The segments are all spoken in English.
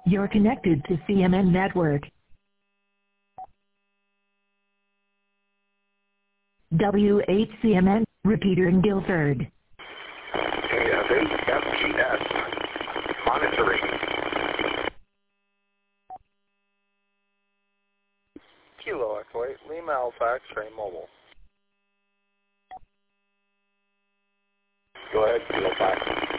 You're connected to CMN Network. WHCMN, repeater in Guilford. FGS, monitoring. Kilo Echo 8, Lima Alpha X-ray mobile. Go ahead, Kilo 5.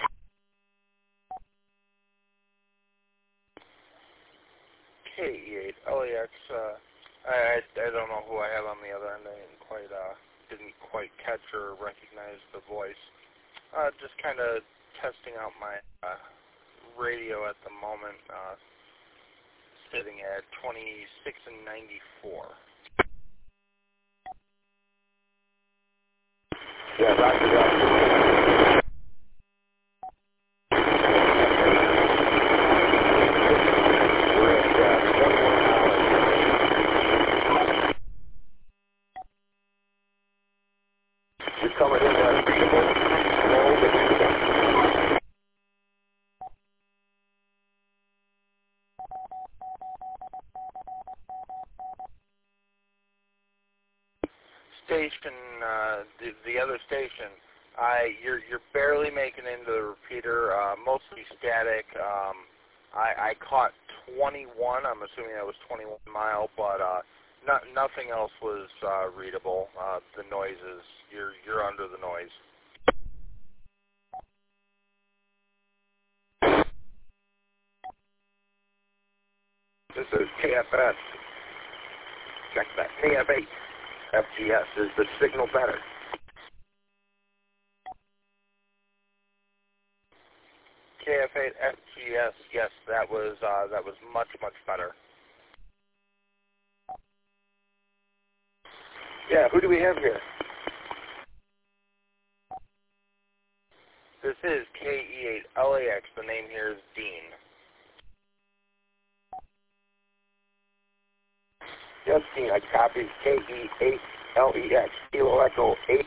KE8, LAX, I don't know who I have on the other end. I didn't quite catch or recognize the voice. Just kind of testing out my radio at the moment, sitting at 26 and 94. Yeah, roger that. You're coming in at reasonable. Station, the other station, you're barely making into the repeater, mostly static. I caught 21. I'm assuming that was 21 mile, but nothing else was readable. The noises, you're under the noise. This is KFS. Check that. KF8. FGS, is the signal better? KF8 FGS, yes, that was much better. Yeah, who do we have here? This is KE8 LAX. The name here is Dean. Yes, Dean, I copied KE8 LEX, Kilo Echo 8.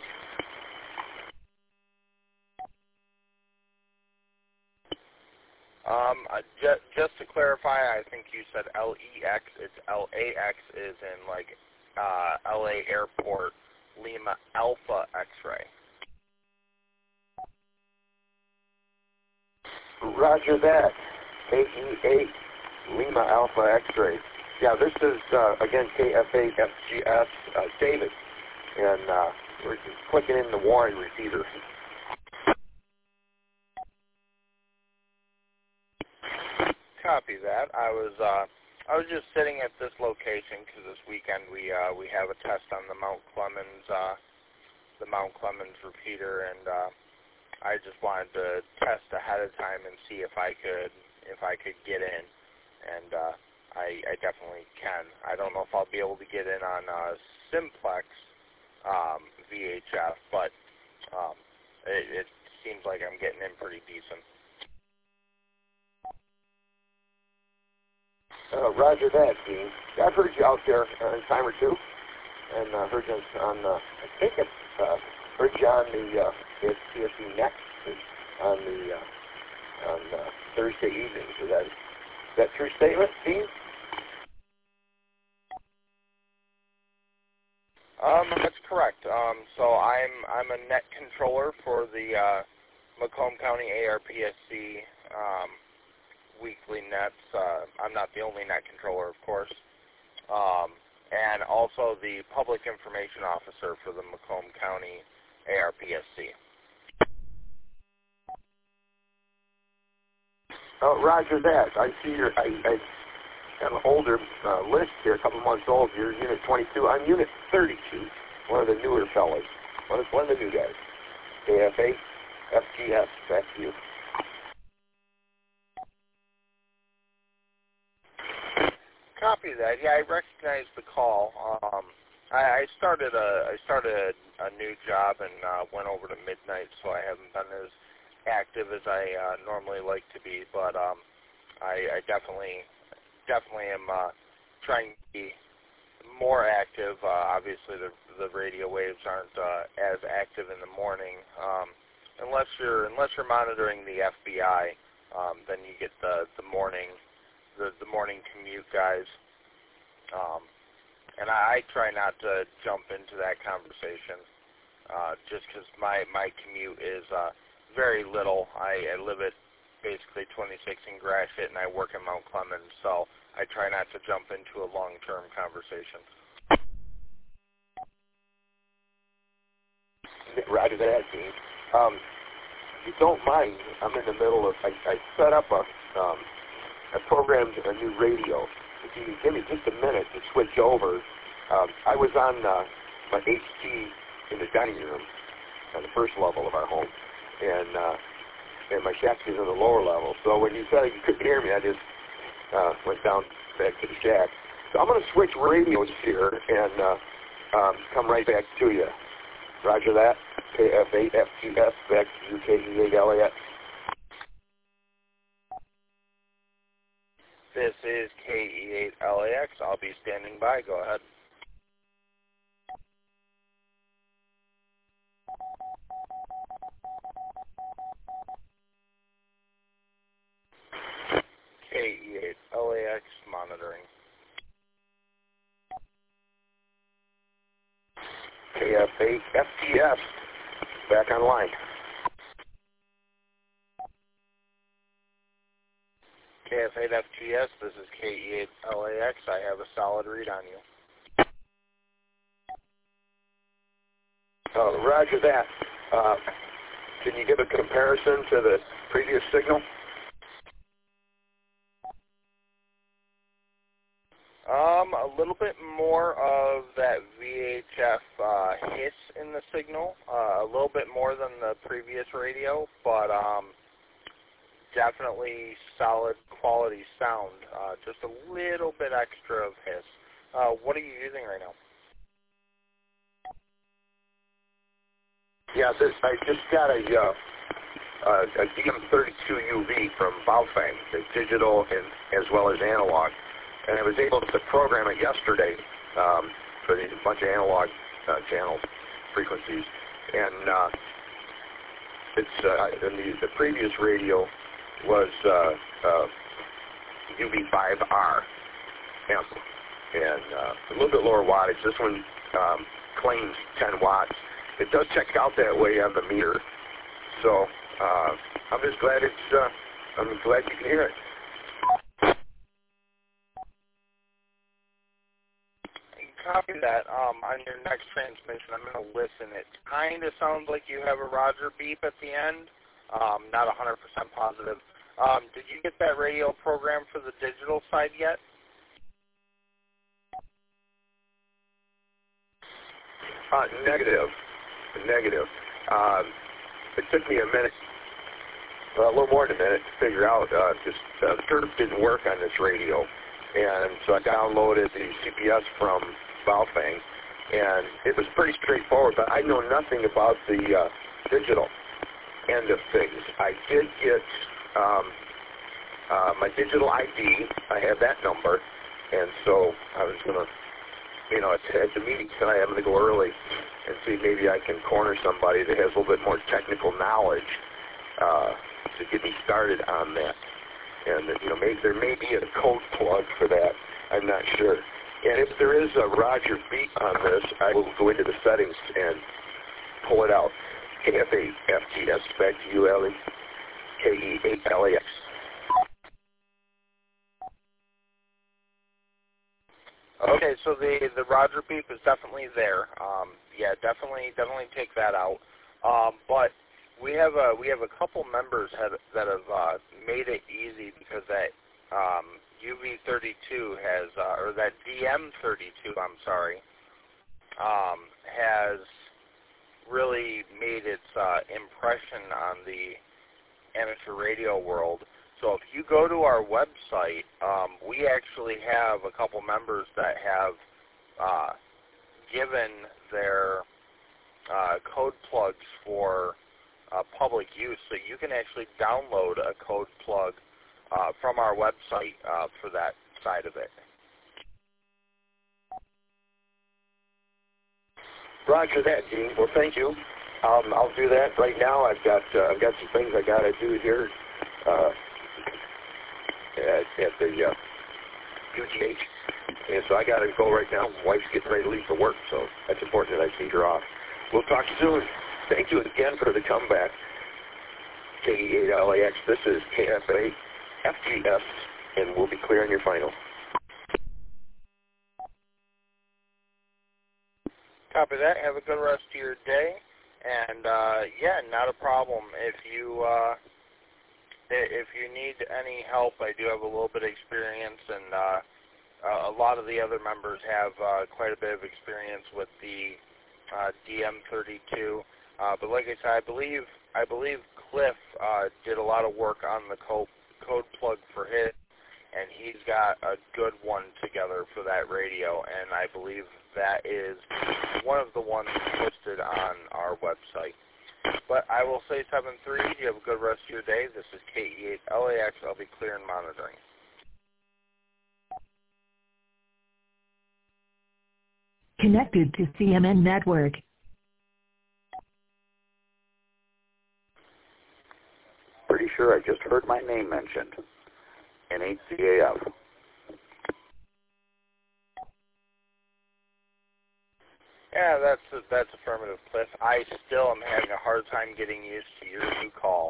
Just to clarify, I think you said LEX. It's LAX is in like LA Airport, Lima Alpha X-ray. Roger that. KE8 Lima Alpha X-ray. Yeah, this is, again, KF8 FGS, David, and we're clicking in the Warren repeater. Copy that. I was just sitting at this location because this weekend we have a test on the Mount Clemens repeater, and I just wanted to test ahead of time and see if I could get in, and I definitely can. I don't know if I'll be able to get in on Simplex VHF, but it seems like I'm getting in pretty decent. Roger that, Dean. I've heard you out there a time or two, and heard you on, I think it's, heard you on the CSC Next on Thursday evenings. Is that true statement, Dean? That's correct. So I'm a net controller for the Macomb County ARPSC weekly nets. I'm not the only net controller, of course, and also the public information officer for the Macomb County ARPSC. Roger that. I see I got an older list here, a couple months old. You're Unit 22. I'm Unit 32, one of the newer fellas, one of the new guys. KF8, FGS, back to you. Copy that. Yeah, I recognize the call. I started a new job and went over to midnight, so I haven't been as active as I normally like to be. But I definitely am trying to be more active. Obviously, the radio waves aren't as active in the morning, unless you're monitoring the FBI. Then you get the morning the morning commute guys. And I try not to jump into that conversation just because my commute is very little. I live at basically 26 in Gratiot, and I work in Mount Clemens, so I try not to jump into a long-term conversation. Roger that, Dean. If you don't mind, I'm in the middle of, I set up I programmed a new radio. If you can give me just a minute to switch over. I was on my HT in the dining room on the first level of our home, and my shack is on the lower level. So when you said you couldn't hear me, I just went down back to the shack. So I'm going to switch radios here and come right back to you. Roger that. KF8FTS back to KE8LAX. This is KE8LAX. I'll be standing by. Go ahead. KE8LAX monitoring. KF8FTS back online. KF8FTS, this is KE8LAX. I have a solid read on you. Roger that. Can you give a comparison to the previous signal? A little bit more of that VHF hiss in the signal, a little bit more than the previous radio, but definitely solid quality sound, just a little bit extra of hiss. What are you using right now? Yeah, I just got a DM32 UV from Baofeng, the digital and as well as analog. And I was able to program it yesterday for a bunch of analog channels, frequencies. And the previous radio was UV5R amp, and a little bit lower wattage. This one claims 10 watts. It does check out that way on the meter. So I'm just glad I'm glad you can hear it. Copy that. On your next transmission, I'm going to listen. It kind of sounds like you have a Roger beep at the end. Not 100% positive. Did you get that radio program for the digital side yet? Negative. It took me a minute, a little more than a minute to figure out. Just the turf didn't work on this radio, and so I downloaded the CPS from Baofeng, and it was pretty straightforward, but I know nothing about the digital end of things. I did get my digital ID. I have that number, and so I was going to, at the meeting tonight, I'm going to go early and see maybe I can corner somebody that has a little bit more technical knowledge to get me started on that. And, maybe there may be a code plug for that. I'm not sure. And if there is a Roger beep on this, I will go into the settings and pull it out. KF8FTS back to you, Ellie. KE8LAX. Okay, so the Roger beep is definitely there. Yeah, definitely take that out. But we have a couple members that have made it easy because that UV32 has, or that DM32, I'm sorry, has really made its impression on the amateur radio world. So if you go to our website, we actually have a couple members that have given their code plugs for public use. So you can actually download a code plug from our website for that side of it. Roger that, Gene. Well, thank you. I'll do that right now. I've got some things I got to do here. at the UGH. And so I got to go right now. My wife's getting ready to leave for work, so that's important that I see her off. We'll talk soon. Thank you again for the comeback. KE8LAX, this is KFA FGS, and we'll be clearing your final. Copy that. Have a good rest of your day. And, yeah, not a problem. If you need any help, I do have a little bit of experience, and a lot of the other members have quite a bit of experience with the DM32. But like I said, I believe Cliff did a lot of work on the code plug for his, and he's got a good one together for that radio, and I believe that is one of the ones listed on our website. But I will say 7-3, you have a good rest of your day. This is KE8LAX. I'll be clear and monitoring. Connected to CMN Network. Pretty sure I just heard my name mentioned. NHCAF. Yeah, that's affirmative, Cliff. I still am having a hard time getting used to your new call.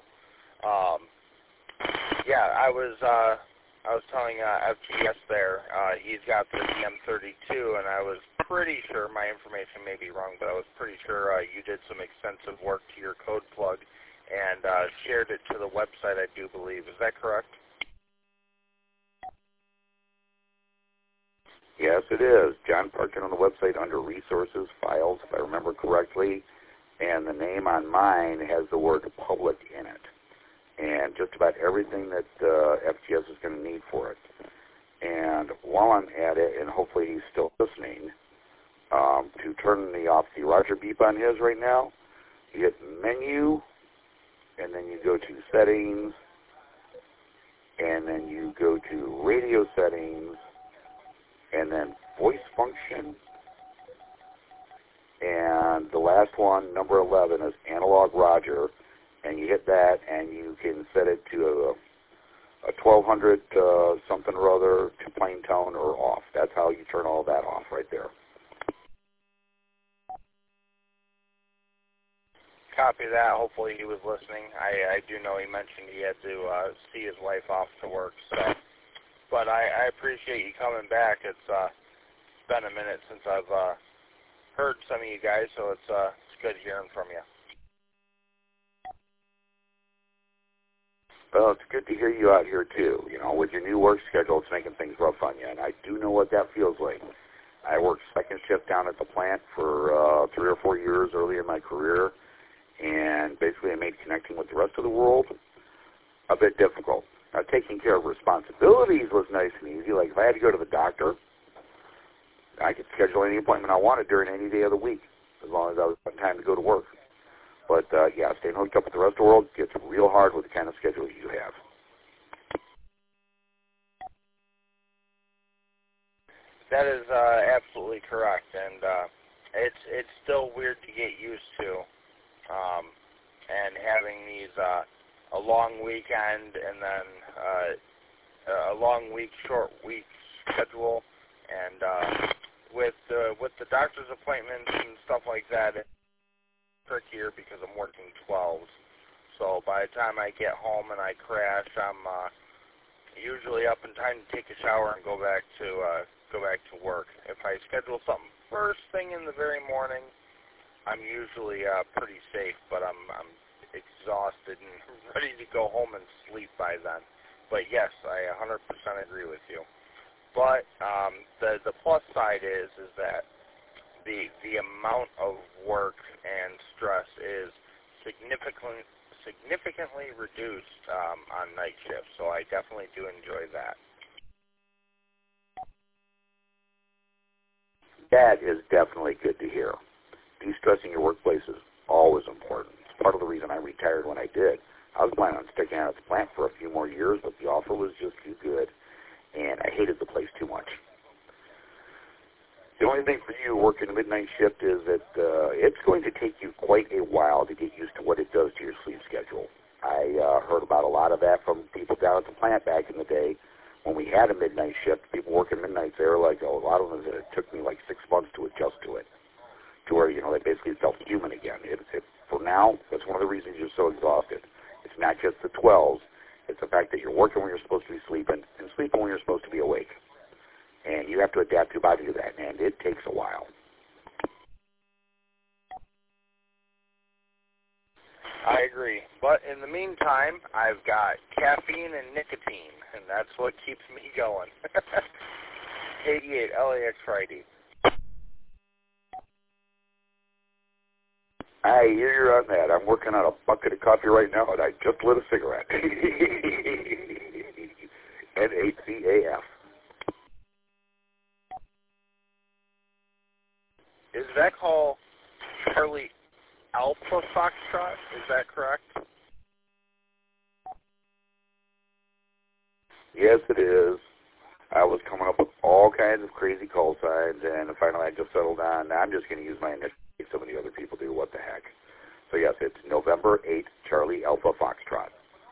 Yeah, I was telling FGS there, he's got the DM32, and I was pretty sure, my information may be wrong, but I was pretty sure you did some extensive work to your code plug and shared it to the website, I do believe. Is that correct? Yes, it is. John Parkin on the website under Resources, Files, if I remember correctly, and the name on mine has the word public in it, and just about everything that FGS is going to need for it. And while I'm at it, and hopefully he's still listening, to turn off the Roger beep on his right now, you hit Menu, and then you go to Settings, and then you go to Radio Settings, and then Voice Function, and the last one, number 11, is Analog Roger, and you hit that, and you can set it to a 1200 something or other to plain tone or off. That's how you turn all that off right there. Copy that. Hopefully he was listening. I do know he mentioned he had to see his wife off to work. So, but I appreciate you coming back. It's been a minute since I've heard some of you guys, so it's good hearing from you. Well, it's good to hear you out here, too. You know, with your new work schedule, it's making things rough on you, and I do know what that feels like. I worked second shift down at the plant for 3 or 4 years early in my career, and basically it made connecting with the rest of the world a bit difficult. Now, taking care of responsibilities was nice and easy. Like, if I had to go to the doctor, I could schedule any appointment I wanted during any day of the week, as long as I was on time to go to work. But, yeah, staying hooked up with the rest of the world gets real hard with the kind of schedule you have. That is absolutely correct, and it's still weird to get used to, and having these a long weekend and then a long week, short week schedule, and with the doctor's appointments and stuff like that, it's trickier because I'm working 12s. So by the time I get home and I crash, I'm usually up in time to take a shower and go back to work. If I schedule something first thing in the very morning, I'm usually pretty safe, but I'm exhausted and ready to go home and sleep by then. But yes, I 100% agree with you. But the plus side is that the amount of work and stress is significantly reduced on night shift, so I definitely do enjoy that. That is definitely good to hear. De-stressing your workplace is always important. It's part of the reason I retired when I did. I was planning on sticking out at the plant for a few more years, but the offer was just too good, and I hated the place too much. The only thing for you working a midnight shift is that it's going to take you quite a while to get used to what it does to your sleep schedule. I heard about a lot of that from people down at the plant back in the day, when we had a midnight shift, people working midnights, they were like, oh, a lot of them said it took me like 6 months to adjust to it, to where, you know, they basically felt human again. For now, that's one of the reasons you're so exhausted. It's not just the 12s. It's the fact that you're working when you're supposed to be sleeping and sleeping when you're supposed to be awake. And you have to adapt your body to that, and it takes a while. I agree. But in the meantime, I've got caffeine and nicotine, and that's what keeps me going. 88 LAX Friday. I hear you on that. I'm working on a bucket of coffee right now, and I just lit a cigarette. NACAF. Is that call Charlie Alpha Foxtrot? Is that correct? Yes, it is. I was coming up with all kinds of crazy call signs, and finally I just settled on, I'm just going to use my initials. So many other people do. What the heck? So yes, it's November 8th, Charlie Alpha Foxtrot.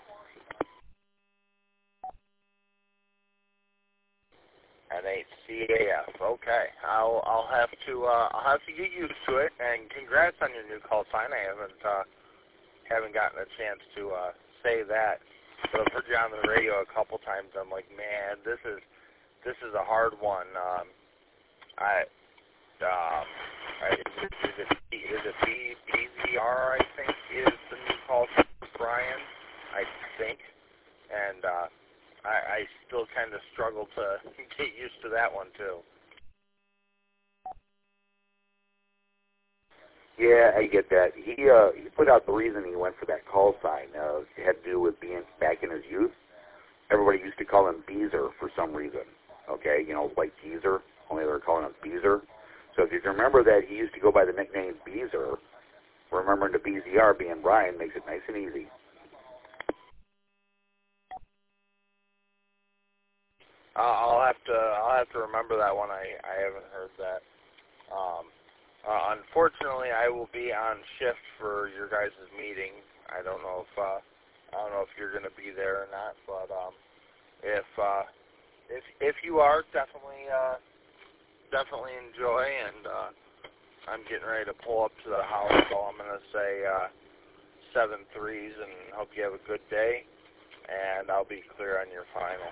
NHCAF. Okay, I'll have to get used to it. And congrats on your new call sign. I haven't gotten a chance to say that, but I've heard you on the radio a couple times. I'm like, man, this is a hard one. Is it BZR, I think, is the new call for Brian, I think. And I still kind of struggle to get used to that one, too. Yeah, I get that. He put out the reason he went for that call sign. It had to do with being back in his youth. Everybody used to call him Beezer for some reason. Okay, you know, like Geezer, only they were calling him Beezer. So if you can remember that he used to go by the nickname Beezer, remembering the BZR being Brian makes it nice and easy. I'll have to remember that one. I haven't heard that. Unfortunately, I will be on shift for your guys' meeting. I don't know if you're going to be there or not, but if you are, definitely enjoy. And I'm getting ready to pull up to the house, so I'm going to say 7 threes and hope you have a good day. And I'll be clear on your final.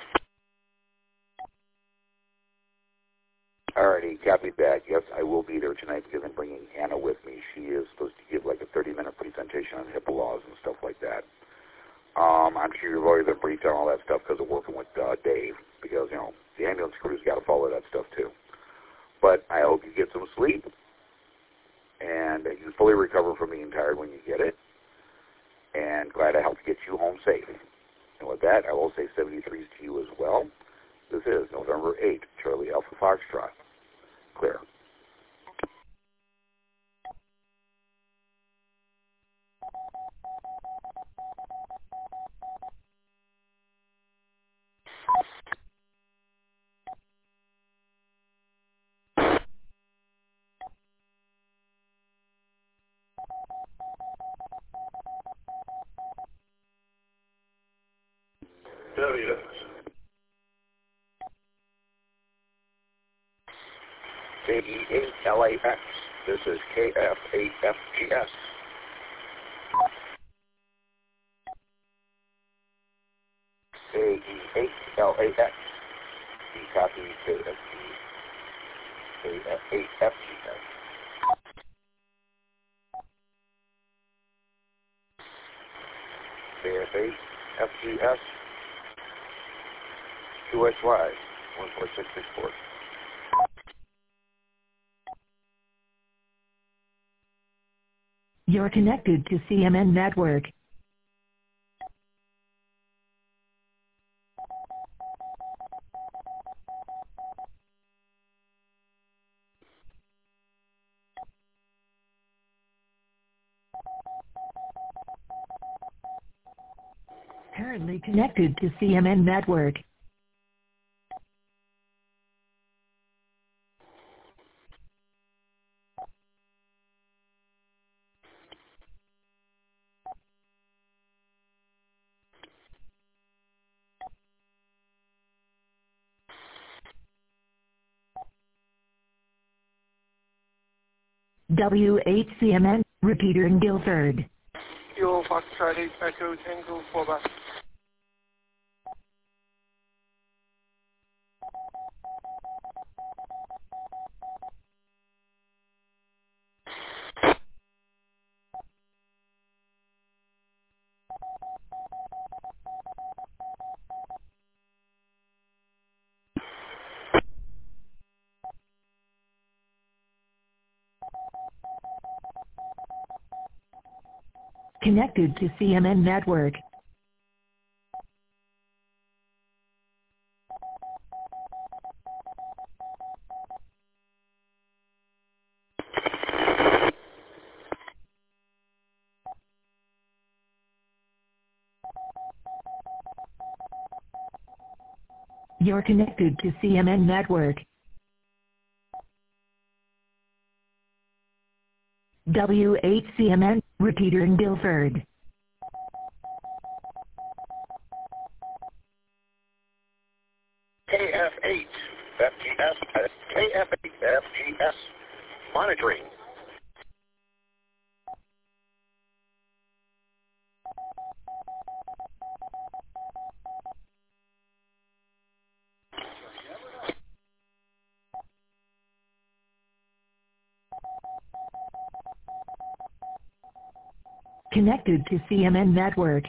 Alrighty, copy that. Yes, I will be there tonight because I'm bringing Anna with me. She is supposed to give like a 30-minute presentation on HIPAA laws and stuff like that. I'm sure you've already been briefed on all that stuff because of working with Dave, because, you know, the ambulance crew's got to follow that stuff too. But I hope you get some sleep and that you fully recover from being tired when you get it. And glad I helped get you home safe. And with that, I will say 73s to you as well. This is November 8th, Charlie Alpha Foxtrot. Clear. W. KE8LAX. This is KF8FGS. KE8LAX. You copy KF8FGS. KF8FGS. QXY 14664. You're connected to CMN Network. Currently connected to CMN Network. WHCMN, repeater in Guilford. Fuel Foxtrot 8 Echo Tango 4 bus. Connected to CMN network. You're connected to CMN network. WHCMN, repeater in Guilford. KF8 FGS, KF8 FGS, monitoring. Connected to CMN network.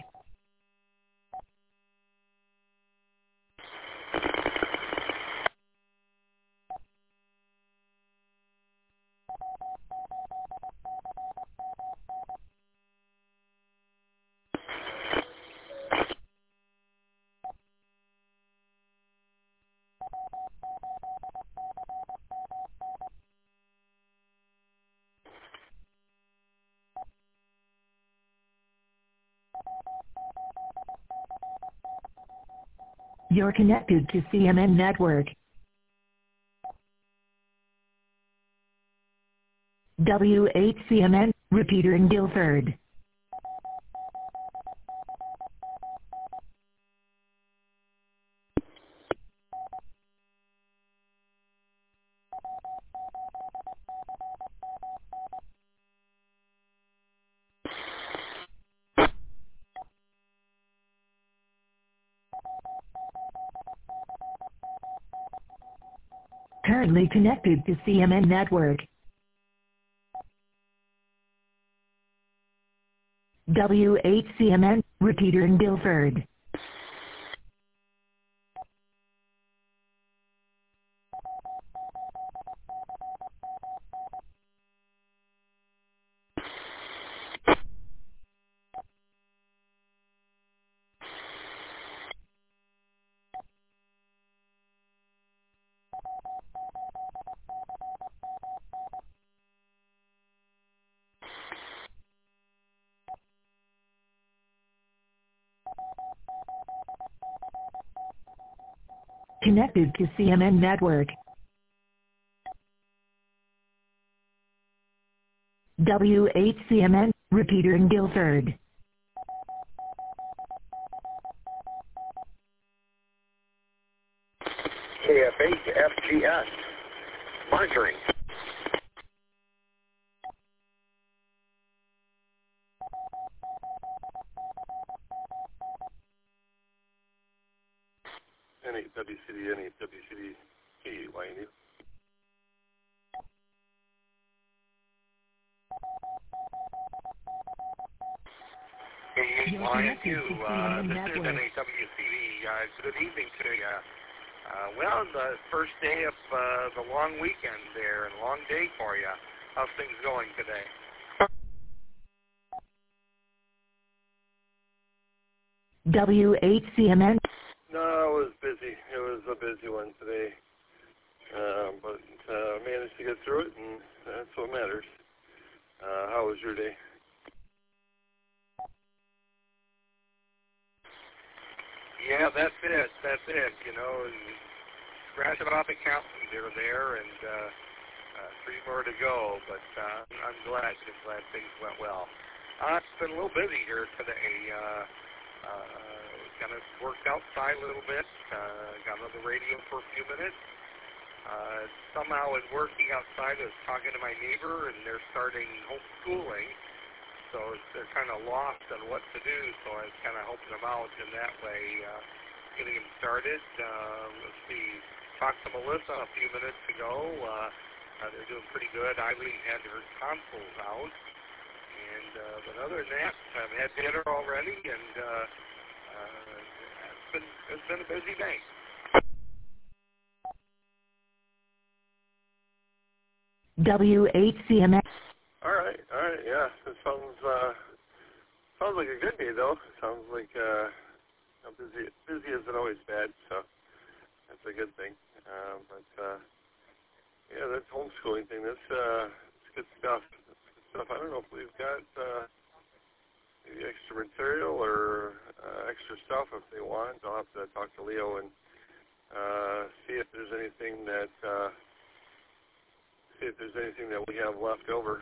You're connected to CMN network. WHCMN, repeater in Guilford. Currently connected to CMN network. WHCMN, repeater in Guilford. Connected to CMN network. WHCMN, repeater in Guilford. KF8 FGS, monitoring. Any WCD, KYNU. KYNU, this is NAWCD. Good evening to you. Well, the first day of the long weekend there, and long day for you. How's things going today? WHCMN. No, it was busy. It was a busy one today. But managed to get through it, and that's what matters. How was your day? Yeah, that's it. You know, and scratch it off the count. They're there, and 3 more to go. But I'm glad things went well. It's been a little busy here today. Kind of worked outside a little bit. Got on the radio for a few minutes. Somehow in working outside, I was talking to my neighbor, and they're starting homeschooling, so they're kind of lost on what to do, so I was kind of helping them out in that way, getting them started. Let's see, talked to Melissa a few minutes ago. They're doing pretty good. Eileen had her consoles out, and but other than that, I've had dinner already, and it's been a busy day. WHCMS. All right, yeah. It sounds like a good day, though. Sounds like busy isn't always bad, so that's a good thing. But yeah, that homeschooling thing, that's good stuff. I don't know if we've got maybe extra material or extra stuff if they want. I'll have to talk to Leo and see if there's anything that we have left over.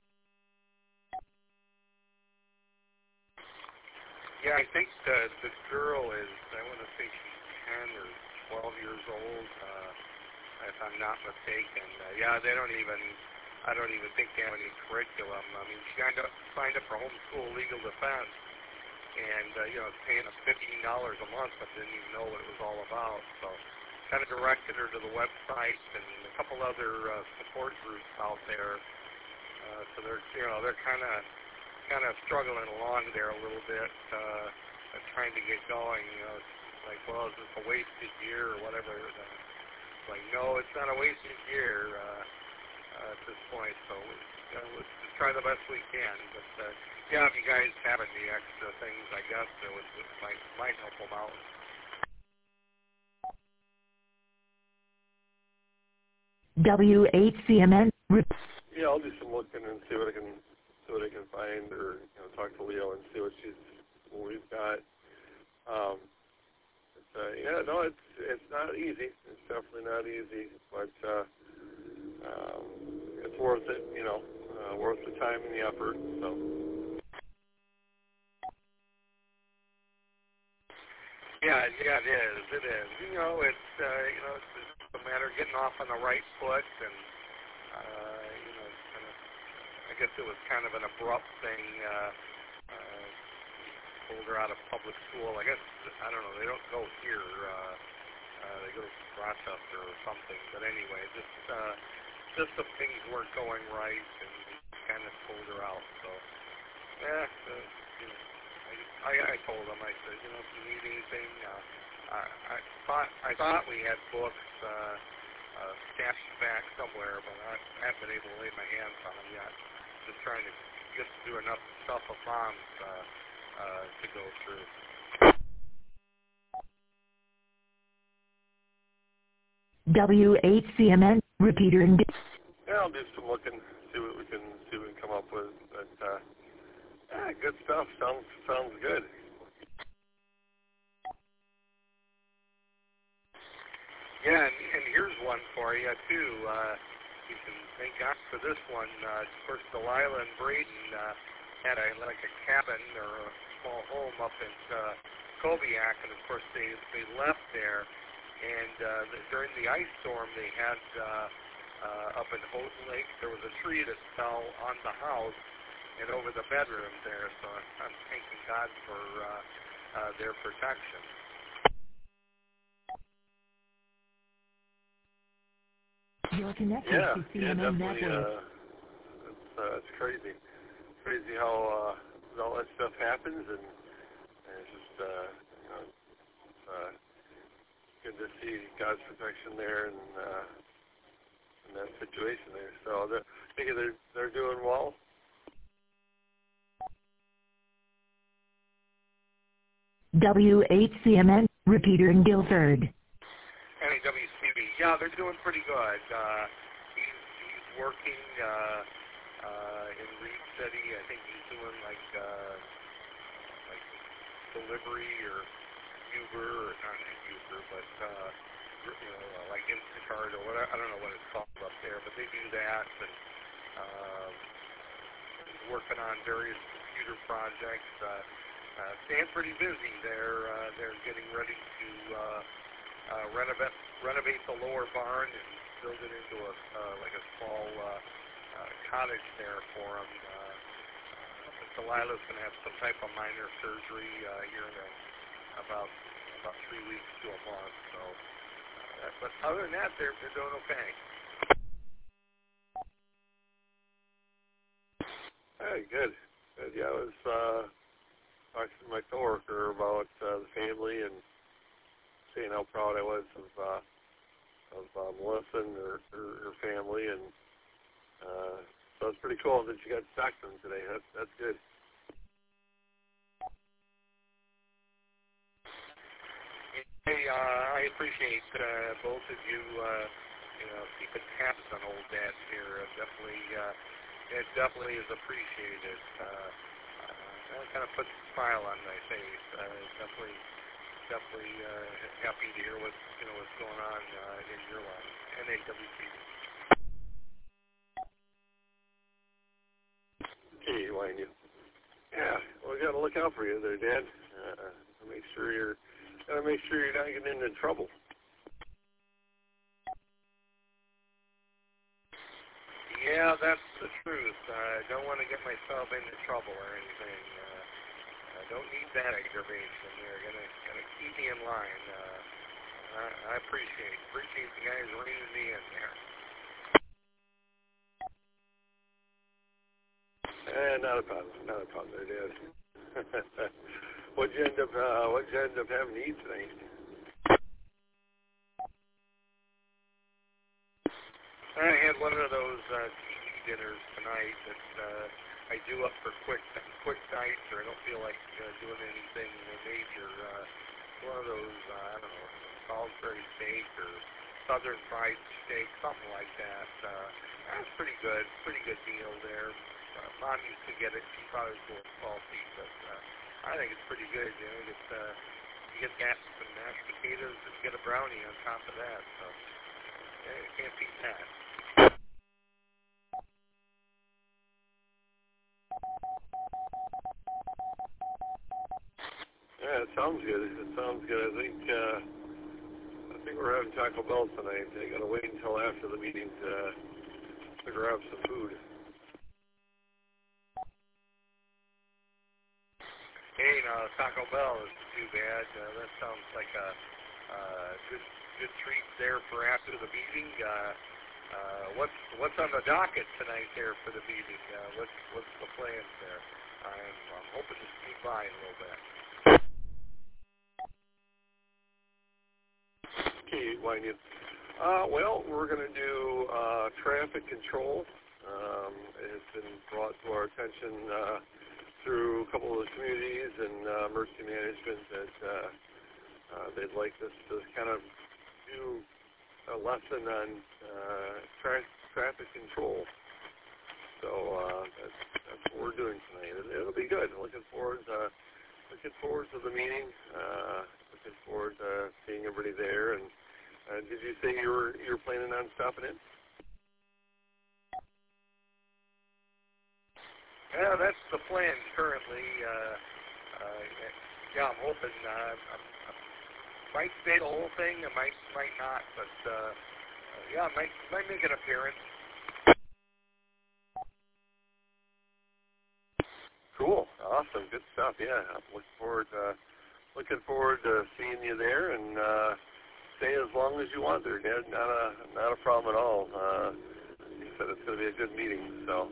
Yeah, I think the girl is, I want to say she's 10 or 12 years old, if I'm not mistaken. Yeah, I don't even think they have any curriculum. I mean, she signed up for Homeschool Legal Defense, and, paying us $15 a month, but didn't even know what it was all about. So kind of directed her to the website and a couple other support groups out there. So they're kind of struggling along there a little bit, trying to get going. It's like, well, is this a wasted year or whatever? It's like, no, it's not a wasted year at this point. So let's just try the best we can. But yeah, if you guys have any extra things, I guess it might help them out. WHCMN. Yeah, I'll do some looking and see what I can find, or talk to Leo and see what we've got. It's not easy. It's definitely not easy, but it's worth it. Worth the time and the effort. So. Yeah, it is. It is. It's just a matter of getting off on the right foot, and I guess it was kind of an abrupt thing. Pulled her out of public school. I guess, I don't know, they don't go here. They go to Rochester or something. But anyway, just some things weren't going right, and kind of pulled her out. So, I told them, I said, if you need anything, I thought we had books stashed back somewhere, but I haven't been able to lay my hands on them yet. Just trying to get through enough stuff of Mom's to go through. WHCMN repeater and Yeah, I'll do some looking, see what we can come up with. But good stuff. Sounds good. Yeah, and here's one for you too. You can thank God for this one. Of course, Delilah and Braden had a cabin or a small home up in Kobiak, and of course they left there. And during the ice storm they had up in Houghton Lake, there was a tree that fell on the house and over the bedroom there. So I'm thanking God for their protection. You're connected to definitely. CNN Network. It's crazy how all that stuff happens, and it's just good to see God's protection there and in that situation there. So I think they're doing well. WHCMN repeater in Guilford. WCB, yeah, they're doing pretty good. He's working in Reed City. I think he's doing like delivery or Uber, or not Uber, but like Instacart or whatever. I don't know what it's called up there, but they do that. And working on various computer projects. Staying pretty busy. They're getting ready to renovate the lower barn and build it into a like a small cottage there for him. Delilah's going to have some type of minor surgery here in about 3 weeks to a month. So, but other than that, they're doing okay. Hey, good. Yeah, I was talking to my coworker about the family and saying how proud I was of Melissa and her family, and so it's pretty cool that you got to talk to them today. That's good. Hey, I appreciate both of you, keeping tabs on old Dad here. It definitely is appreciated. That kind of puts a smile on my face. Definitely happy to hear what's going on in your life. NAWC. Hey, Wayne, yeah, well, we got to look out for you there, Dad. Make sure you're not getting into trouble. Yeah, that's the truth. I don't want to get myself into trouble or anything. I don't need that aggravation. They're gonna keep me in line. I appreciate the guys reining me in there. Not a problem there, Dad. What'd you end up having to eat tonight? I had one of those TV dinners tonight that I do up for quick nights, or I don't feel like doing anything major. One of those, I don't know, Salisbury steak or Southern fried steak, something like that. That's pretty good deal there. Mom used to get it. She thought it was a little salty, but I think it's pretty good. You get that and some mashed potatoes and get a brownie on top of that. So you can't beat that. Yeah, it sounds good. I think we're having Taco Bell tonight. I gotta wait until after the meeting to grab some food. Hey, Taco Bell isn't too bad. That sounds like a good treat there for after the meeting. What's on the docket tonight there for the meeting? What's the plans there? I'm hoping to sneak by a little bit. Okay, Wayne. Well, we're gonna do traffic control. It has been brought to our attention through a couple of the communities and Mercy Management that they'd like us to kind of do a lesson on traffic control. So that's what we're doing tonight. It'll be good. Looking forward to the meeting. Looking forward to seeing everybody there. And did you say you were planning on stopping in? Yeah, that's the plan currently. Yeah, I'm hoping. I might stay the whole thing. I might not. But yeah, I might make an appearance. Cool, awesome, good stuff. Yeah, I'm looking forward to seeing you there, and stay as long as you want there, Dad. Not a problem at all. You said it's going to be a good meeting, so.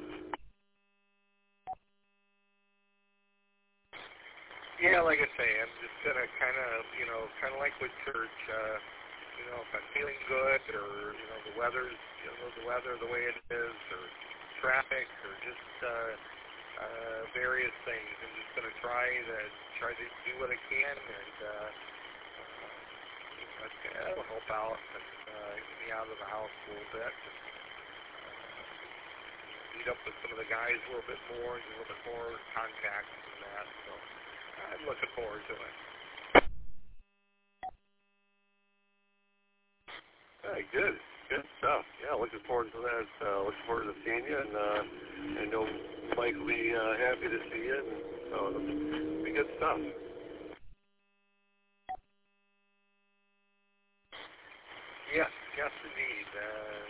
Yeah, like I say, I'm just gonna kind of like with church. If I'm feeling good, or the weather's, the way it is, or traffic, or just various things. I'm just gonna try to do what I can, and that'll help out and get me out of the house a little bit. And, meet up with some of the guys a little bit more, and a little bit more contact and that. So I'm looking forward to it. Hey, good stuff. Yeah, looking forward to that. Looking forward to seeing you, and I know Mike will be happy to see you. And so it'll be good stuff. Yes, indeed.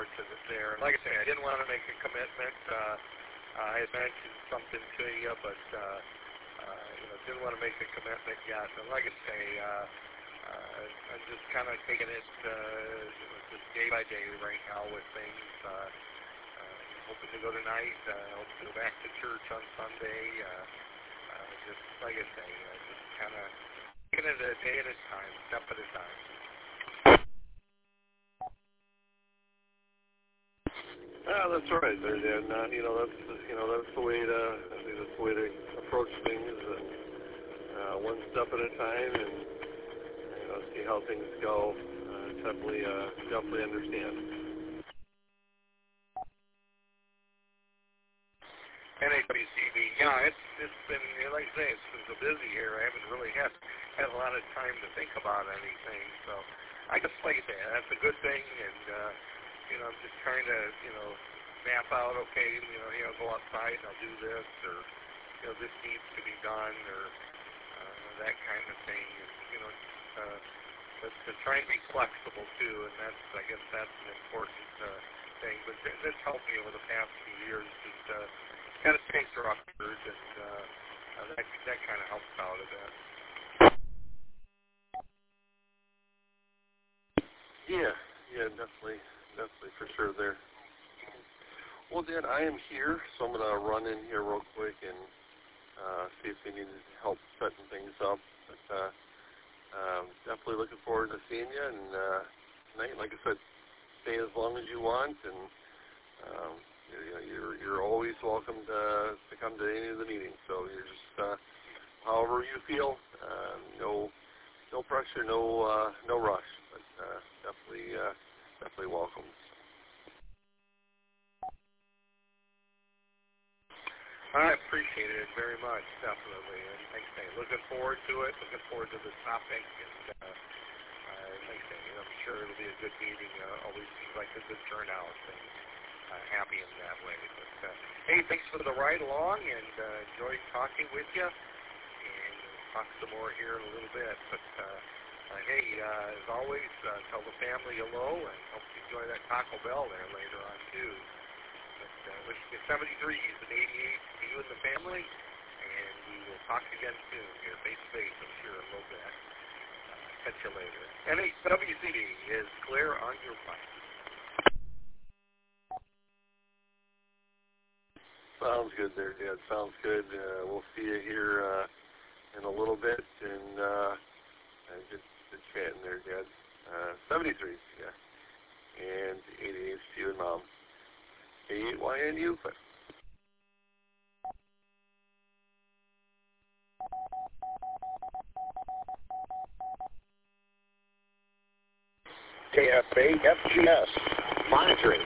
forward to this there. Like I say, I didn't want to make a commitment. I had mentioned something to you, but didn't want to make a commitment yet. And like I say, I'm just kind of taking it just day by day right now with things. Hoping to go tonight. Hoping to go back to church on Sunday. Just like I say, just kind of taking it a day at a time, step at a time. Yeah, that's right there, Dan. That's the way to. I think that's the way to approach things. One step at a time, and see how things go. Definitely understand. NHBCB, yeah, it's been, like I say, it's been so busy here. I haven't really had a lot of time to think about anything. So I just like I say, that's a good thing, and I'm just trying to map out. Okay, go outside and I'll do this, or this needs to be done, or that kind of thing. And, but to try and be flexible too, and I guess that's an important thing. But this helped me over the past few years, just kind of stay structured, and that kind of helps out a bit. Yeah, definitely for sure there. Well, Dan, I am here, so I'm gonna run in here real quick and see if we need help setting things up. But definitely looking forward to seeing you. And tonight, like I said, stay as long as you want, and you're always welcome to come to any of the meetings. So you're just however you feel. No pressure, no rush, but definitely welcome. I appreciate it very much, definitely. And like I say, looking forward to it, looking forward to this topic, and like I say, I'm sure it'll be a good meeting. Always seems like a good turnout, and happy in that way. But hey, thanks for the ride along, and enjoyed talking with you, and we'll talk some more here in a little bit. But hey, as always, tell the family hello, and hope you enjoy that Taco Bell there later on, too. Wishing you 73s and 88 to you and the family, and we will talk again soon here, face-to-face, I'm sure, in a little bit. Catch you later. NHWCD is clear on your mic. Sounds good there, Dad. Sounds good. We'll see you here in a little bit, and good chatting there, Dad. 73s, yeah. And 88s to you and Mom. KYNU. KFA FGS monitoring.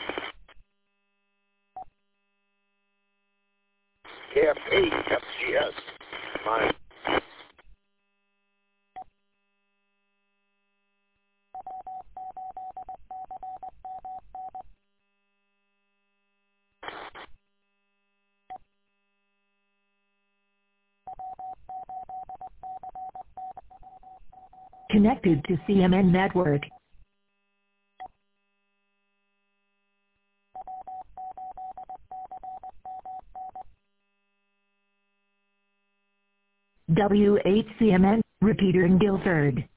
KFA FGS monitoring. Connected to CMN Network. W8CMN, repeater in Guilford.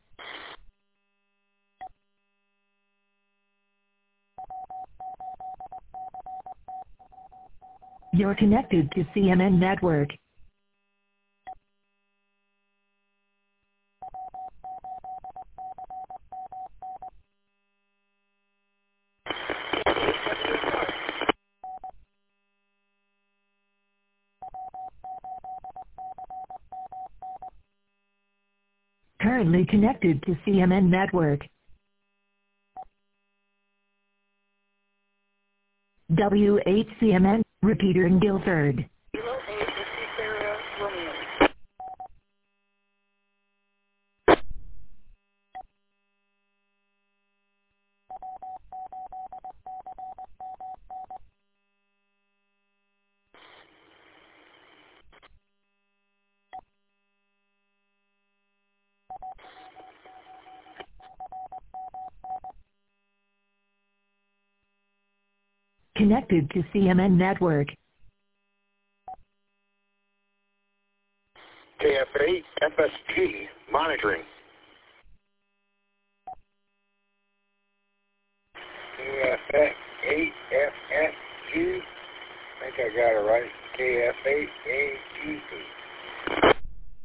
You're connected to CMN Network. Currently connected to CMN Network. W8CMN, repeater in Guilford. connected to CMN Network. KF8 FSG monitoring. KF8 FSG. I think I got it right. KF8 ATC.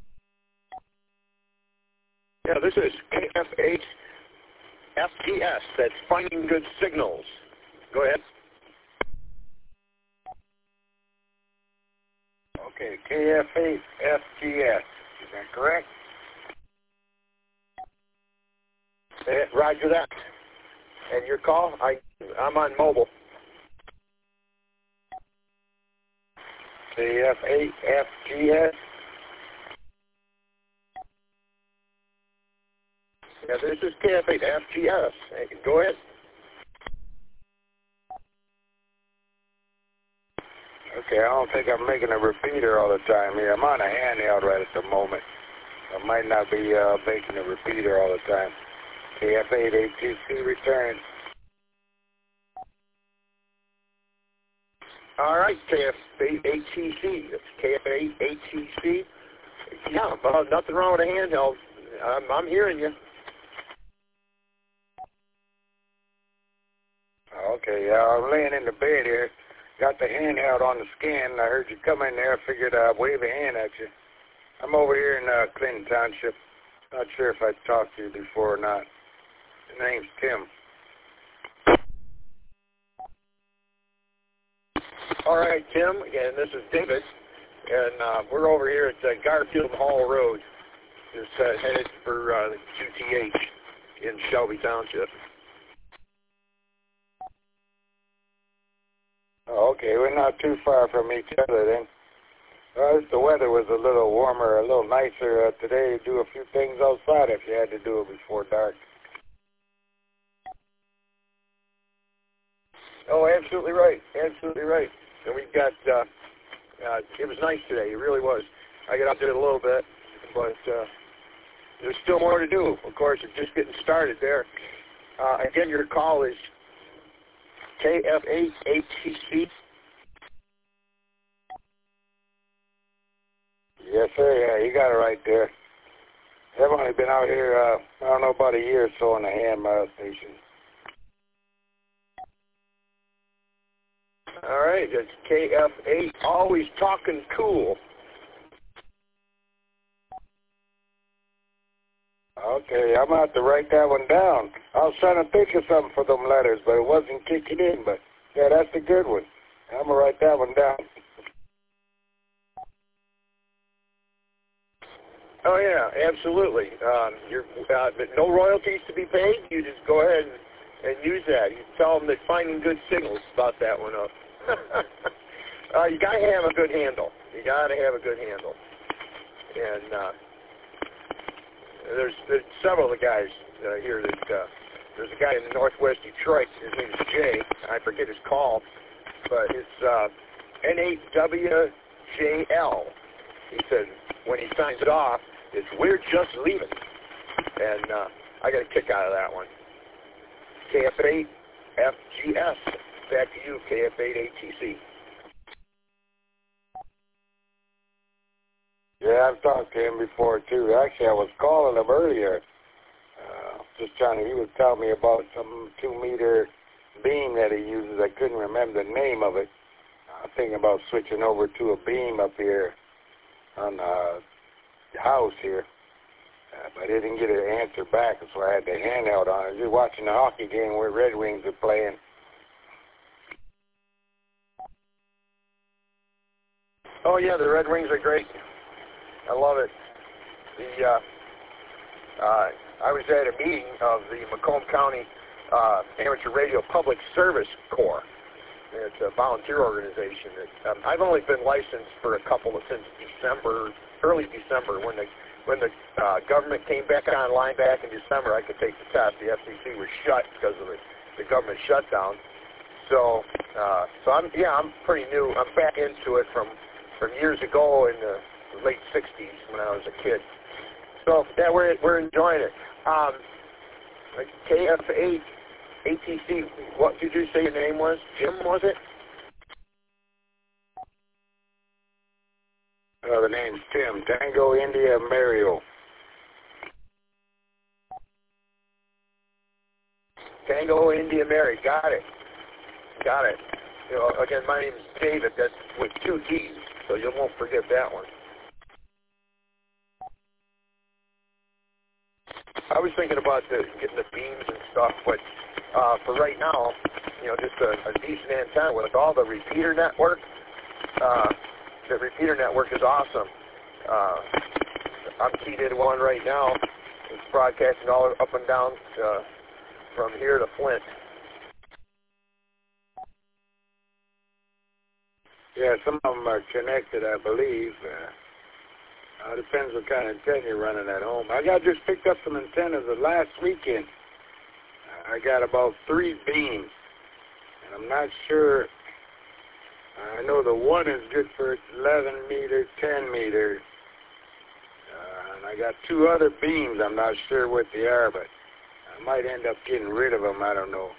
Yeah, this is KF8 FTS. That's Finding Good Signals. Go ahead. Okay, KF8 FTS. Is that correct? Roger that. And your call? I'm on mobile. KF8 FTS. Yeah, this is KF8 FTS. Go ahead. Okay, I don't think I'm making a repeater all the time here. I'm on a handheld right at the moment. I might not be making a repeater all the time. KF8 ATC return. All right, KF8 ATC. That's KF8 ATC. Yeah, nothing wrong with a handheld. I'm hearing you. Okay, I'm laying in the bed here. Got the handheld on the scan. I heard you come in there. I figured I'd wave a hand at you. I'm over here in Clinton Township. Not sure if I talked to you before or not. The name's Tim. All right, Tim. Again, this is David. And we're over here at Garfield Hall Road. Just headed for QTH in Shelby Township. Oh, okay, we're not too far from each other then. Well, the weather was a little warmer, a little nicer today to do a few things outside if you had to do it before dark. Oh, absolutely right. Absolutely right. And we've got, it was nice today. It really was. I got up there a little bit, but there's still more to do. Of course, it's just getting started there. Again, your call is KF8 ATC. Yes, sir. Yeah, you got it right there. I've only been out here, I don't know, about a year or so on the hand mile station. All right, it's KF8, always talking cool. Okay, I'm going to have to write that one down. I was trying to think of something for them letters, but it wasn't kicking in. But, yeah, that's a good one. I'm going to write that one down. Oh, yeah, absolutely. No royalties to be paid. You just go ahead and use that. You tell them that Finding Good Signals about that one up. You got to have a good handle. You got to have a good handle. And there's several of the guys here that there's a guy in northwest Detroit. His name is Jay. I forget his call, but it's N8WJL. He said when he signs it off, it's "We're just leaving," and I got a kick out of that one. KF8 FGS. Back to you, KF8 ATC. Yeah, I've talked to him before, too. Actually, I was calling him earlier. He was telling me about some 2-meter beam that he uses. I couldn't remember the name of it. I'm thinking about switching over to a beam up here on the house here. But I didn't get an answer back, so I had the handheld on. I was just watching the hockey game where Red Wings are playing. Oh, yeah, the Red Wings are great. I love it. I was at a meeting of the Macomb County Amateur Radio Public Service Corps. It's a volunteer organization. I've only been licensed for since December, early December, when the government came back online back in December. I could take the test. The FCC was shut because of the government shutdown. So I'm pretty new. I'm back into it from years ago in the late 60s when I was a kid. So yeah, we're enjoying it. KF8 ATC, what did you say your name was? Jim, was it? The name's Tim. Tango India Mario. Tango India Mary. Got it. Got it. You know, again, my name is David. That's with 2 T's, so you won't forget that one. I was thinking about getting the beams and stuff, but for right now, you know, just a decent antenna with all the repeater network. The repeater network is awesome. I'm keyed into one right now. It's broadcasting all up and down from here to Flint. Yeah, some of them are connected, I believe. Depends what kind of antenna you're running at home. I just picked up some antennas last weekend. I got about 3 beams, and I'm not sure. I know the one is good for 11 meter, 10 meter, and I got 2 other beams. I'm not sure what they are, but I might end up getting rid of them. I don't know.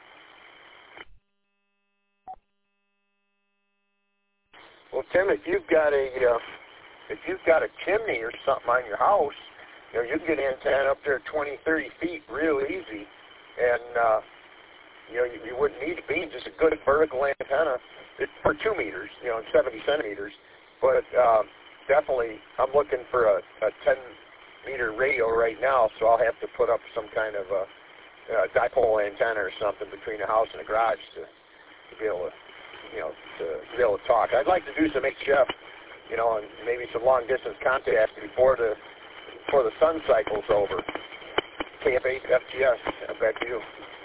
Well, Tim, if you've got a chimney or something on your house, you know, you can get an antenna up there 20, 30 feet real easy, and you know, you wouldn't need a beam, just a good vertical antenna. It's for 2 meters, you know, 70 centimeters. But definitely, I'm looking for a 10-meter radio right now, so I'll have to put up some kind of a dipole antenna or something between the house and the garage to be able to, you know, to be able to talk. I'd like to do some HF, you know, and maybe some long-distance contact before the sun cycle's over. KF8 FGS, back to you.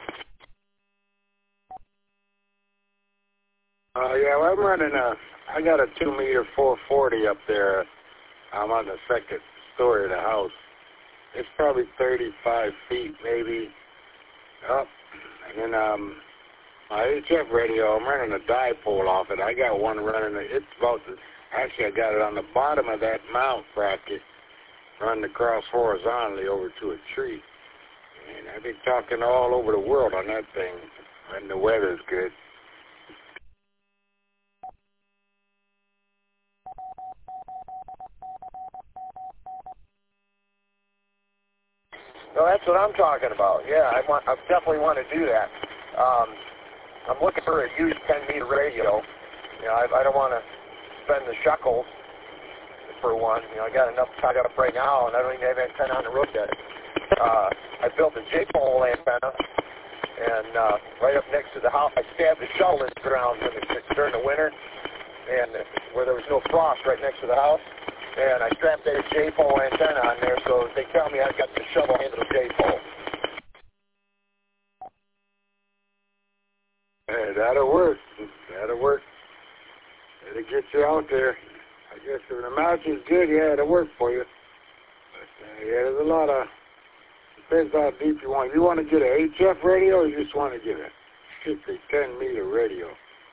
Yeah, well, I'm running I got a 2-meter 440 up there. I'm on the 2nd story of the house. It's probably 35 feet maybe up. And then my HF radio, I'm running a dipole off it. I got one running, it's about actually I got it on the bottom of that mount bracket, running across horizontally over to a tree. And I've been talking all over the world on that thing when the weather's good. No, that's what I'm talking about. Yeah, I definitely want to do that. I'm looking for a used 10-meter radio. You know, I don't want to spend the shekels for one. You know, I got enough tied up right now, and I don't even have antenna on the roof yet. I built a J-pole antenna, and right up next to the house, I stabbed a shovel in the ground during the winter, and where there was no frost right next to the house. And I strapped a J-pole antenna on there, so they tell me I got the shovel handle J-pole. Hey, that'll work. That'll work. It'll get you out there. I guess if the mount is good, yeah, it'll work for you. But, yeah, there's a lot of, depends how deep you want. You want to get an HF radio, or you just want to get a strictly 10-meter radio?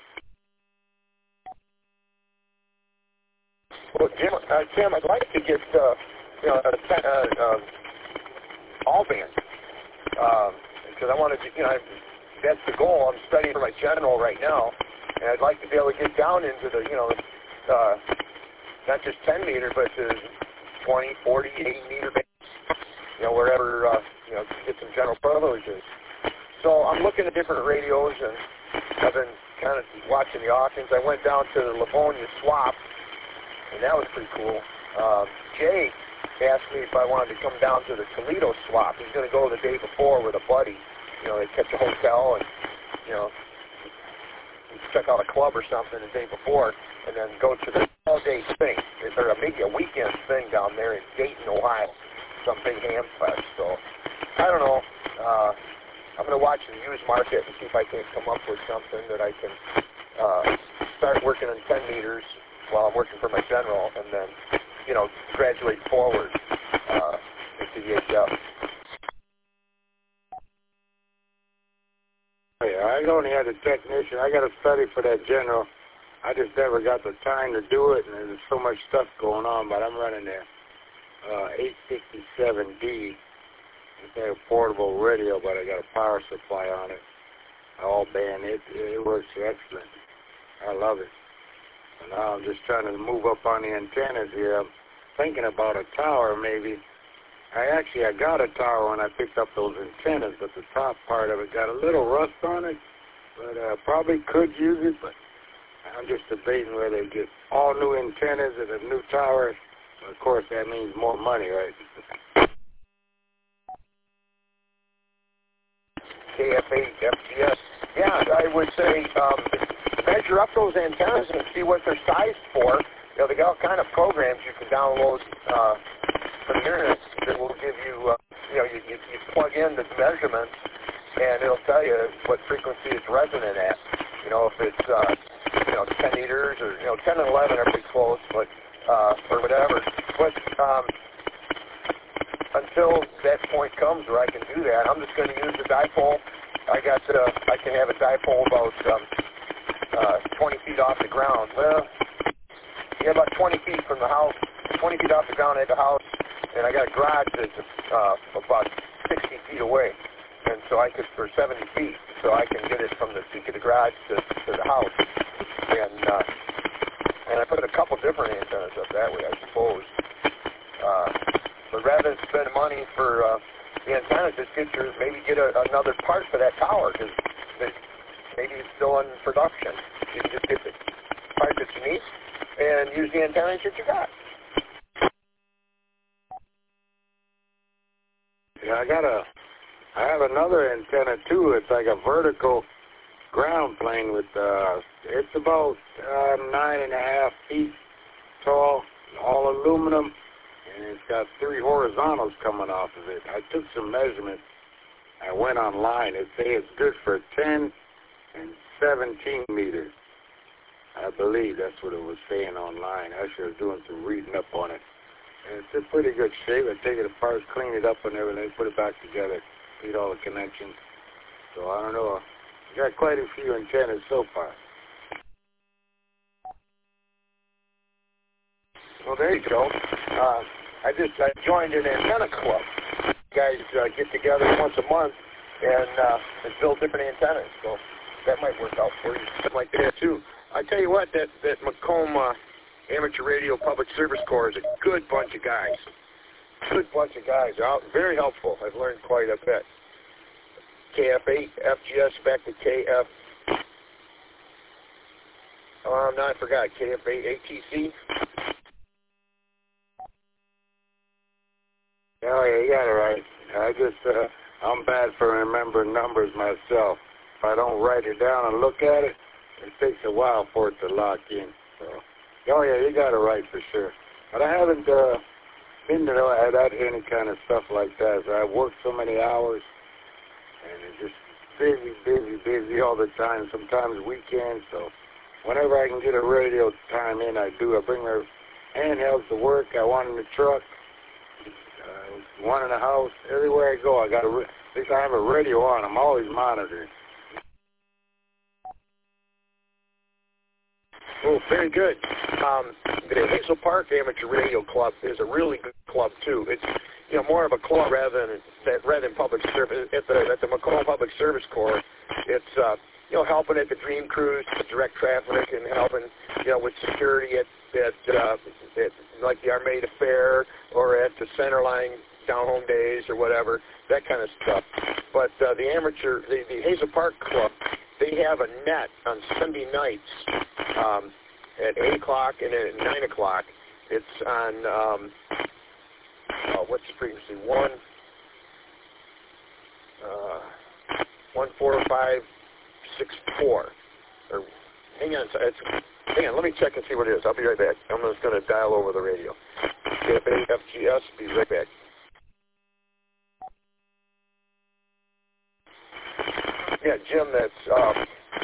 Well, Tim, I'd like to get, you know, all band, because I want to, you know, that's the goal. I'm studying for my general right now, and I'd like to be able to get down into the, you know, not just 10 meter, but to 20, 40, 80 meter bands, you know, wherever, you know, get some general privileges. So I'm looking at different radios, and I've been kind of watching the auctions. I went down to the Livonia swap, and that was pretty cool. Jay asked me if I wanted to come down to the Toledo swap. He's going to go the day before with a buddy. You know, they catch a hotel and, you know, check out a club or something the day before, and then go to the all-day thing. Or maybe a weekend thing down there in Dayton, Ohio. Some big ham fest. So, I don't know. I'm going to watch the used market and see if I can come up with something that I can start working on 10 meters while I'm working for my general, and then, you know, graduate forward into the HF. Yeah, I only had a technician. I got to study for that general. I just never got the time to do it, and there's so much stuff going on, but I'm running the 857D, It's a portable radio, but I got a power supply on it. All band. It works excellent. I love it. And now I'm just trying to move up on the antennas here. I'm thinking about a tower maybe. I got a tower when I picked up those antennas, but the top part of it got a little rust on it. But probably could use it, but I'm just debating whether to get all new antennas and a new tower. Of course, that means more money, right? KF8, FGS. Yeah, I would say measure up those antennas and see what they're sized for. You know, they got all kind of programs you can download from the internet that will give you, you plug in the measurements and it'll tell you what frequency it's resonant at. You know, if it's, 10 meters or, 10 and 11 are pretty close, but, or whatever. But until that point comes where I can do that, I'm just going to use the dipole. I can have a dipole about 20 feet off the ground. Well, yeah, about 20 feet from the house, 20 feet off the ground at the house, and I got a garage that's about 60 feet away. And so I could, for 70 feet, so I can get it from the peak of the garage to the house. And I put a couple different antennas up that way, I suppose. But rather than spend money for the antennas, just maybe get another part for that tower, because maybe it's still in production. You can just get the part that you need and use the antennas that you got. Yeah, I have another antenna too. It's like a vertical ground plane with, it's about 9.5 feet tall, all aluminum, and it's got 3 horizontals coming off of it. I took some measurements. I went online. It says it's good for 10 and 17 meters. I believe that's what it was saying online. Actually, I was doing some reading up on it. And it's in pretty good shape. I take it apart, clean it up and everything, put it back together, feed all the connections. So I don't know. I got quite a few antennas so far. Well, there you go. I joined an antenna club. Guys get together once a month and build different antennas. So that might work out for you. Something like that too. I tell you what, that Macomb Amateur Radio Public Service Corps is a good bunch of guys. Good bunch of guys. Very helpful. I've learned quite a bit. KF8, FGS, back to KF. Oh, no, I forgot. KF8, ATC. Oh, yeah, you got it right. I'm bad for remembering numbers myself. If I don't write it down and look at it, it takes a while for it to lock in. So, oh, yeah, you got it right for sure. But I haven't been at any kind of stuff like that. So I've worked so many hours, and it's just busy all the time, sometimes weekends. So whenever I can get a radio time in, I do. I bring my handhelds to work. I want in the truck, one in the house. Everywhere I go, at least I have a radio on. I'm always monitoring. Oh, very good. The Hazel Park Amateur Radio Club is a really good club too. It's more of a club rather than public service. At the Macomb Public Service Corps, it's helping at the Dream Cruise, direct traffic, and helping with security at like the Armada Fair or at the Centerline Down Home Days or whatever, that kind of stuff. But the Hazel Park Club, they have a net on Sunday nights at 8 o'clock and at 9 o'clock. It's on, what's the frequency? 14564. Or hang on, let me check and see what it is. I'll be right back. I'm just going to dial over the radio. KF8, FGS, be right back. Yeah, Jim, that's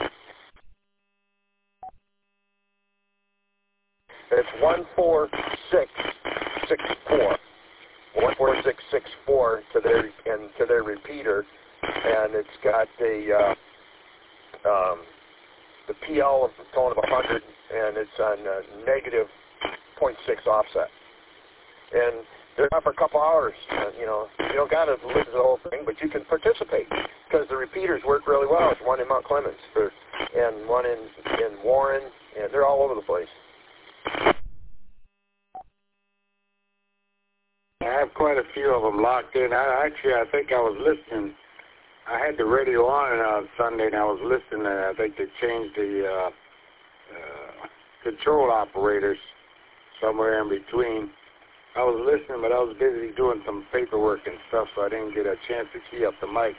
it's 14664. 14664 to their repeater, and it's got the PL of tone of 100, and it's on negative 0.6 offset. And they're on for a couple hours. You know, you don't got to listen to the whole thing, but you can participate because the repeaters work really well. There's one in Mount Clemens and one in Warren, and they're all over the place. I have quite a few of them locked in. I think I was listening. I had the radio on Sunday, and I was listening, and I think they changed the control operators somewhere in between. I was listening, but I was busy doing some paperwork and stuff, so I didn't get a chance to key up the mic.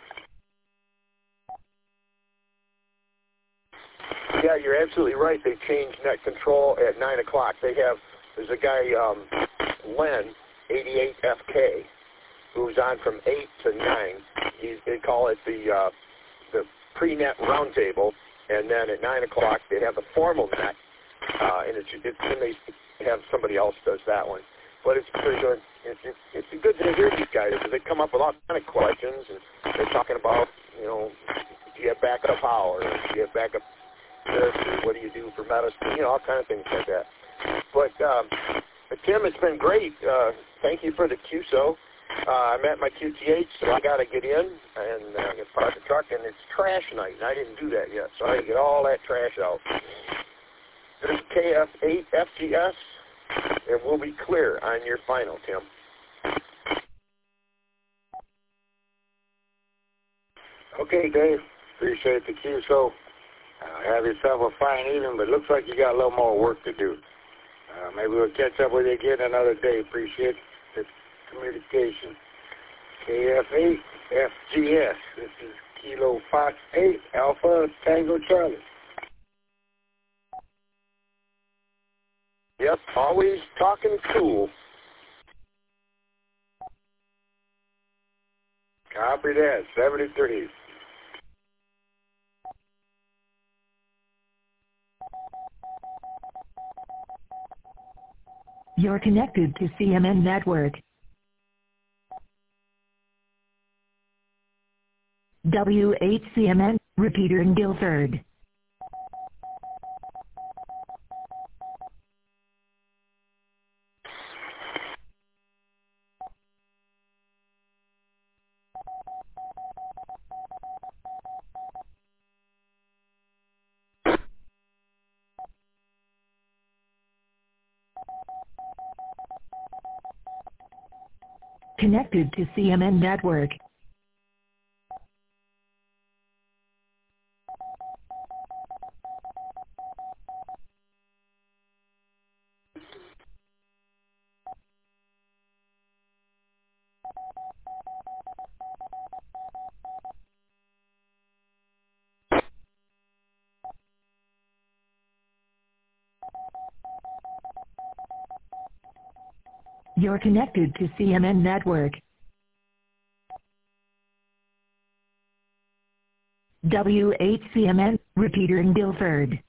Yeah, you're absolutely right. They changed net control at 9 o'clock. There's a guy, Len, 88FK, who's on from 8 to 9. They call it the pre-net roundtable, and then at 9 o'clock they have the formal net, and then they have somebody else does that one. But it's pretty good. It's good to hear these guys because they come up with all kind of questions, and they're talking about, you know, do you have backup power? Do you have backup this? What do you do for medicine? You know, all kind of things like that. But Tim, it's been great. Thank you for the QSO. I'm at my QTH, so I got to get in and park the truck, and it's trash night, and I didn't do that yet, so I got to get all that trash out. There's KF8 FGS, and we'll be clear on your final, Tim. Okay, Dave. Appreciate the QSO. Have yourself a fine evening, but it looks like you got a little more work to do. Maybe we'll catch up with you again another day. Appreciate the communication. KF8 FGS. This is Kilo Fox 8 Alpha Tango Charlie. Yep, always talking cool. Copy that. 73. You're connected to CMN Network. W8CMN, repeater in Guilford. Connected to CMN Network. You're connected to CMN Network. W8CMN, repeater in Guilford.